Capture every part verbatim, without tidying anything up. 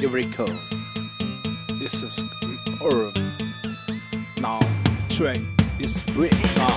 Eureka. This is or now track is breaking up.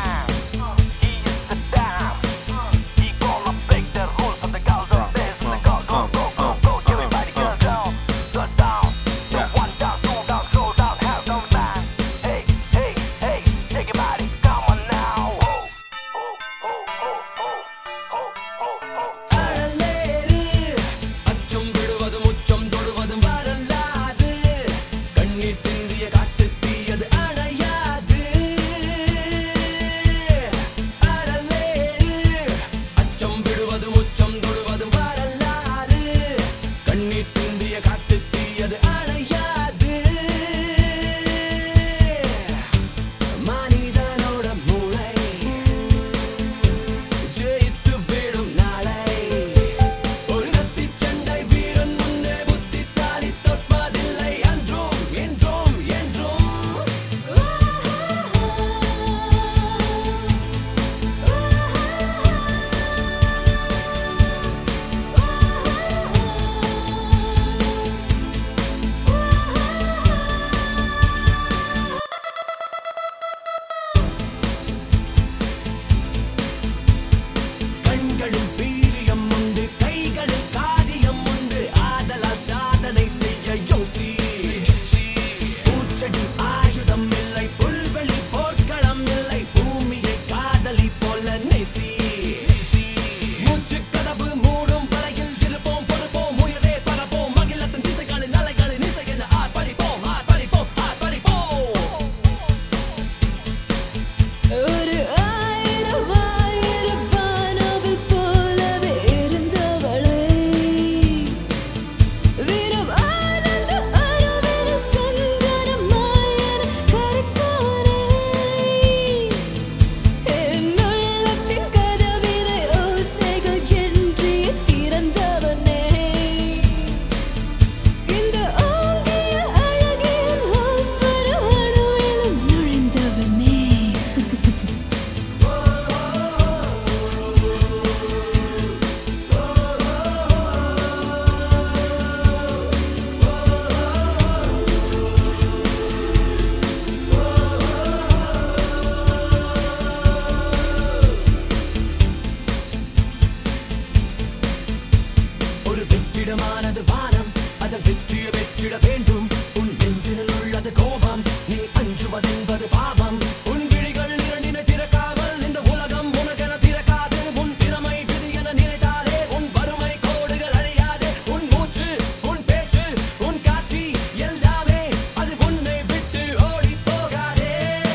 வெற்றிடமானது வானம் அதன் வெற்றியை வெற்றிட வேண்டும் உன் நெஞ்சில் உள்ளது கோபம் நீ அஞ்சுவதென்பது பாவம் உன் விழிகள் இரண்டினை திறக்காமல் இந்த உலகம் உனக்கென திறக்காது உன் திறமை விதி என நினைத்தாலே உன் வறுமை கோடுகள் அழியாது உன் மூச்சு உன் பேச்சு உன் காட்சி எல்லாமே அது உன்னை விட்டு ஓடி போகாதே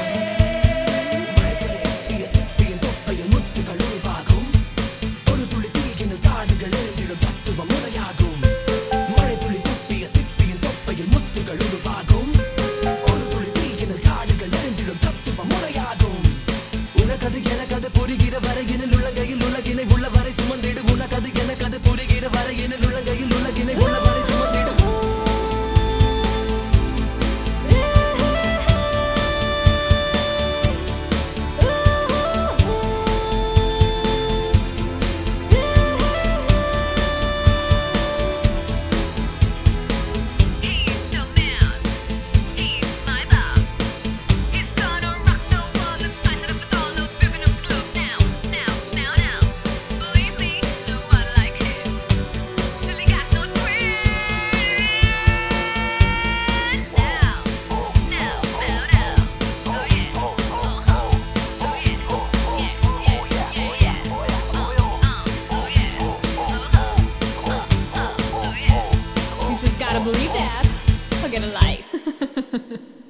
தொப்பையில் முத்துகள் உருவாகும் ஒரு துளி தீயினில் காடுகள் எழுந்திடும் தத்துவம் முறையாகும் உனக்கது எனக்கது புரிகிற வரையினில் உலகையில் உலகினை உள்ளவரை சுமந்திடு உனக்கது எனக்கது புரிகிற வரையினில் உலகையில் உலகினை உள்ளவரை சுமந்திடு Gotta believe that. I'll get a life.